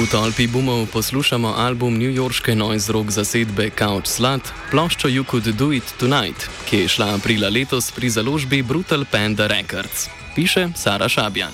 tolpi boomov poslušamo album newyorške noise rock zasedbe Couch Slut, ploščo You Could Do It Tonight, ki je šla aprila letos pri založbi Brutal Panda Records. Piše Sara Šabjan.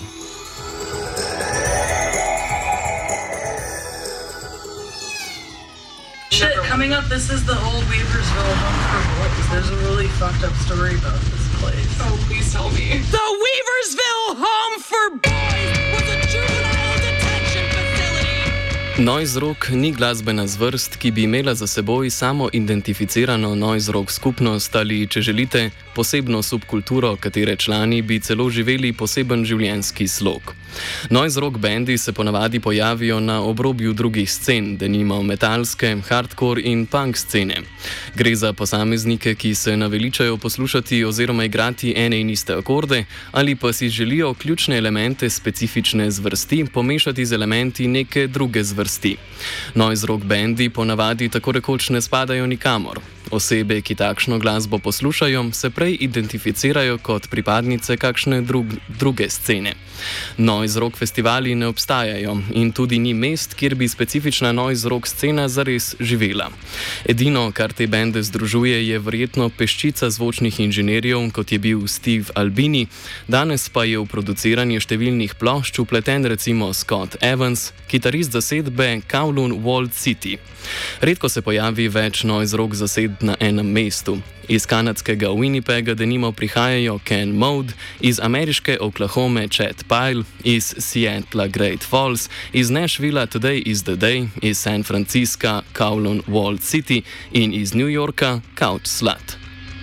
Coming up, this is the old Weaversville home for boys. There's a really fucked up story about this place. Oh, please tell me. The Weaversville home for boys was a juvenile detention facility. Noise rock ni glasbena zvrst, ki bi imela za seboj samo identificirano noise rock skupnost ali, če želite, posebno subkulturo, katere člani bi celo živeli poseben življenjski slog. Noise rock bendi se ponavadi pojavijo na obrobju drugih scen, denimo metalske, hardcore in punk scene. Gre za posameznike, ki se naveličajo poslušati oziroma igrati ene in iste akorde, ali pa si želijo ključne elemente specifične zvrsti pomešati z elementi neke druge zvrsti. Noise rock bendi ponavadi tako rekoč ne spadajo nikamor. Osebe, ki takšno glasbo poslušajo, se prej identificirajo kot pripadnice kakšne druge scene. Noise rock festivali ne obstajajo in tudi ni mest, kjer bi specifična noise rock scena zares živela. Edino, kar te bende združuje, je verjetno peščica zvočnih inženirjev, kot je bil Steve Albini, danes pa je v produciranje številnih plošč vpleten recimo Scott Evans, kitarist zasedbe Kowloon Walled City. Redko se pojavi več noise rock zased na enem mestu. Iz kanadskega Winnipega denimo prihajajo Ken Mode, iz ameriške Oklahome Chad Pyle, iz Seattla Great Falls, iz Nashvilla Today is the Day, iz San Francisca Kowloon Walled City in iz New Yorka Couch Slut.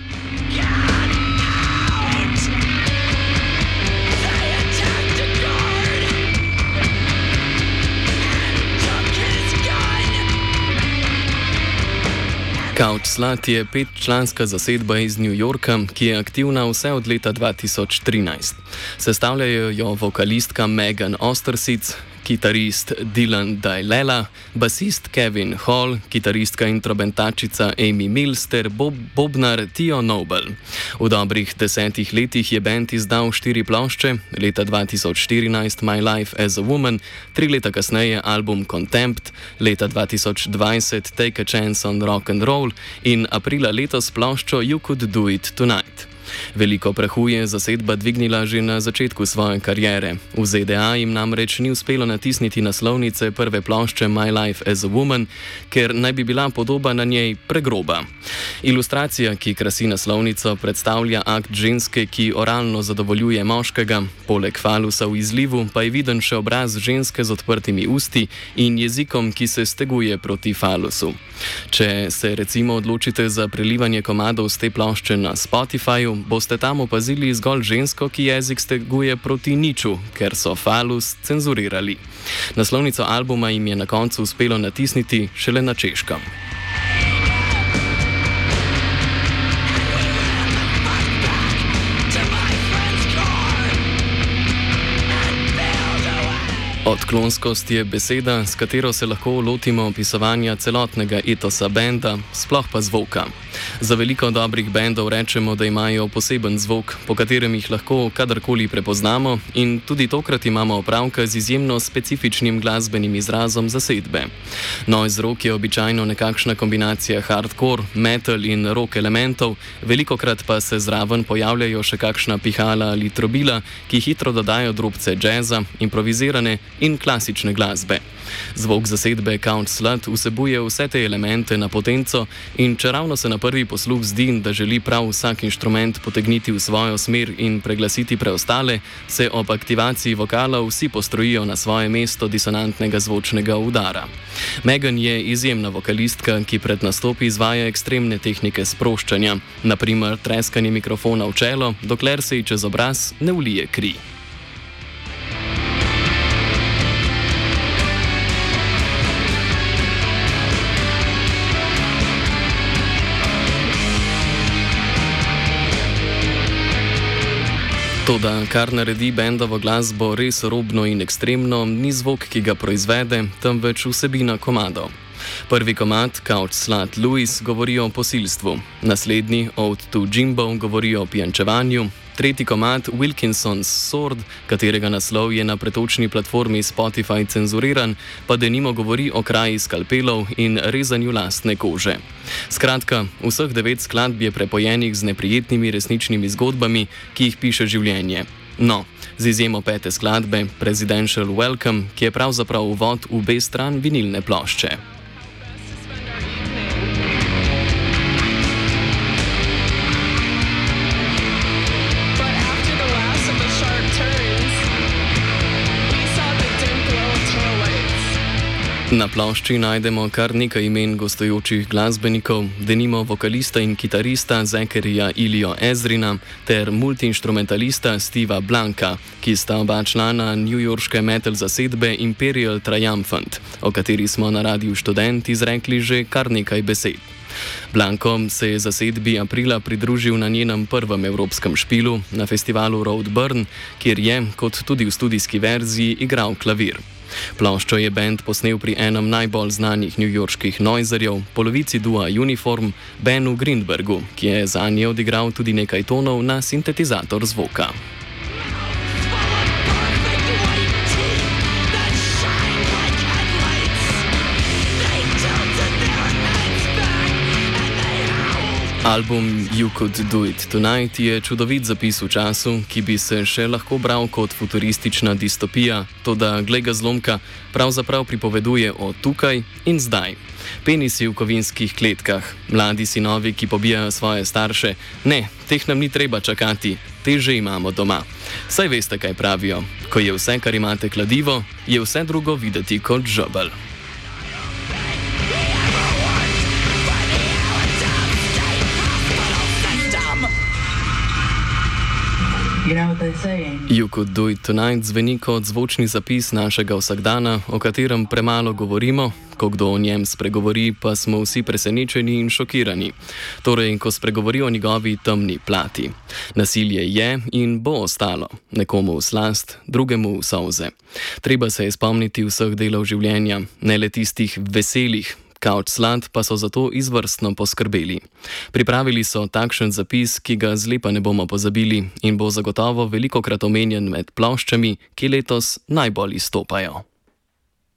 Couch Slut je 5-članska zasedba iz New Yorka, ki je aktivna vse od leta 2013. Sestavljajo jo vokalistka Megan Ostersic, kitarist Dylan Dailela, basist Kevin Hall, kitaristka in trobentačica Amy Mills ter bobnar Tio Noble. V dobrih 10 letih je band izdal 4 plošče, leta 2014 My Life as a Woman, 3 leta kasneje album Contempt, leta 2020 Take a Chance on Rock and Roll in aprila letos ploščo You Could Do It Tonight. Veliko prahu je zasedba dvignila že na začetku svoje kariere. V ZDA jim namreč ni uspelo natisniti naslovnice prve plošče My Life as a Woman, ker naj bi bila podoba na njej pregroba. Ilustracija, ki krasi naslovnico, predstavlja akt ženske, ki oralno zadovoljuje moškega. Poleg falusa v izlivu pa je viden še obraz ženske z odprtimi usti in jezikom, ki se steguje proti falusu. Če se recimo odločite za prelivanje komadov z te plošče na Spotifyju, boste tam opazili zgolj žensko, ki jezik steguje proti niču, ker so falus cenzurirali. Naslovnico albuma jim je na koncu uspelo natisniti šele na češkem. Odklonskost je beseda, s katero se lahko lotimo opisovanja celotnega etosa benda, sploh pa zvoka. Za veliko dobrih bendov rečemo, da imajo poseben zvok, po katerem jih lahko kadarkoli prepoznamo, in tudi tokrat imamo opravka z izjemno specifičnim glasbenim izrazom zasedbe. Noise rock je običajno nekakšna kombinacija hardcore, metal in rock elementov, velikokrat pa se zraven pojavljajo še kakšna pihala ali trobila, ki hitro dodajo drobce džeza, improvizirane in klasične glasbe. Zvok zasedbe Couch Slut vsebuje vse te elemente na potenco in čeravno se na prvi posluh zdi, da želi prav vsak inštrument potegniti v svojo smer in preglasiti preostale, se ob aktivaciji vokala vsi postrojijo na svoje mesto disonantnega zvočnega udara. Megan je izjemna vokalistka, ki pred nastopi izvaja ekstremne tehnike sproščanja, na primer treskanje mikrofona v čelo, dokler se ji čez obraz ne vlije kri. Toda, kar naredi bendovo glasbo res robno in ekstremno, ni zvok, ki ga proizvede, temveč vsebina komadov. Prvi komad, Couch Slut Louis, govori o posilstvu, naslednji, Ode to Jimbo, govori o pijančevanju, tretji komad, Wilkinson's Sword, katerega naslov je na pretočni platformi Spotify cenzuriran, pa denimo govori o kraji skalpelov in rezanju lastne kože. Skratka, vseh 9 skladb je prepojenih z neprijetnimi resničnimi zgodbami, ki jih piše življenje. No, z izjemo 5. skladbe, Presidential Welcome, ki je pravzaprav uvod v B stran vinilne plošče. Na plošči najdemo kar nekaj imen gostujočih glasbenikov, denimo vokalista in kitarista Zacharija Ilio Ezrina ter multiinstrumentalista Steva Blanka, ki sta oba člana newyorške metal zasedbe Imperial Triumphant, o kateri smo na Radiu Študent izrekli že kar nekaj besed. Blanko se je zasedbi aprila pridružil na njenem prvem evropskem špilu na festivalu Roadburn, kjer je, kot tudi v studijski verziji, igral klavir. Ploščo je bend posnel pri enem najbolj znanih newyorških noizerjev, polovici dua Uniform, Benu Greenbergu, ki je zanje odigral tudi nekaj tonov na sintetizator zvoka. Album You Could Do It Tonight je čudovit zapis v času, ki bi se še lahko bral kot futuristična distopija, toda glej ga zlomka, pravzaprav pripoveduje o tukaj in zdaj. Penisi v kovinskih kletkah, mladi sinovi, ki pobijajo svoje starše, ne, teh nam ni treba čakati, te že imamo doma. Saj veste, kaj pravijo, ko je vse, kar imate kladivo, je vse drugo videti kot žebelj. You Could Do It Tonight zveni kot zvočni zapis našega vsakdana, o katerem premalo govorimo, ko kdo o njem spregovori, pa smo vsi presenečeni in šokirani. Torej, ko spregovori o njegovi temni plati. Nasilje je in bo ostalo, nekomu v slast, drugemu v solze. Treba se je spomniti vseh delov življenja, ne le tistih veselih. Couch Slut pa so zato izvrstno poskrbeli. Pripravili so takšen zapis, ki ga zlepa ne bomo pozabili in bo zagotovo velikokrat omenjen med ploščami, ki letos najbolj izstopajo.